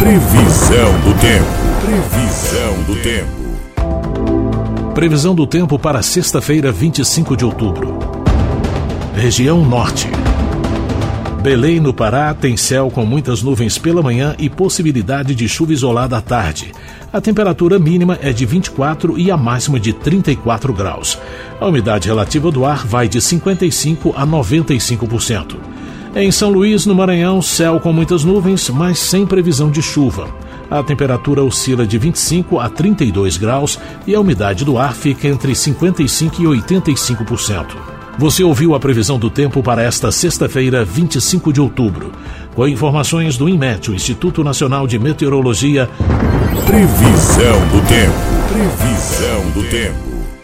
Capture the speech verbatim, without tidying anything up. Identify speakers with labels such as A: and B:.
A: Previsão do tempo. Previsão do tempo.
B: Previsão do tempo para sexta-feira, vinte e cinco de outubro. Região Norte. Belém, no Pará, tem céu com muitas nuvens pela manhã e possibilidade de chuva isolada à tarde. A temperatura mínima é de vinte e quatro e a máxima de trinta e quatro graus. A umidade relativa do ar vai de cinquenta e cinco por cento a noventa e cinco por cento. Em São Luís, no Maranhão, céu com muitas nuvens, mas sem previsão de chuva. A temperatura oscila de vinte e cinco a trinta e dois graus e a umidade do ar fica entre cinquenta e cinco e oitenta e cinco por cento. Você ouviu a previsão do tempo para esta sexta-feira, vinte e cinco de outubro. Com informações do INMET, o Instituto Nacional de Meteorologia.
A: Previsão do tempo. Previsão do tempo.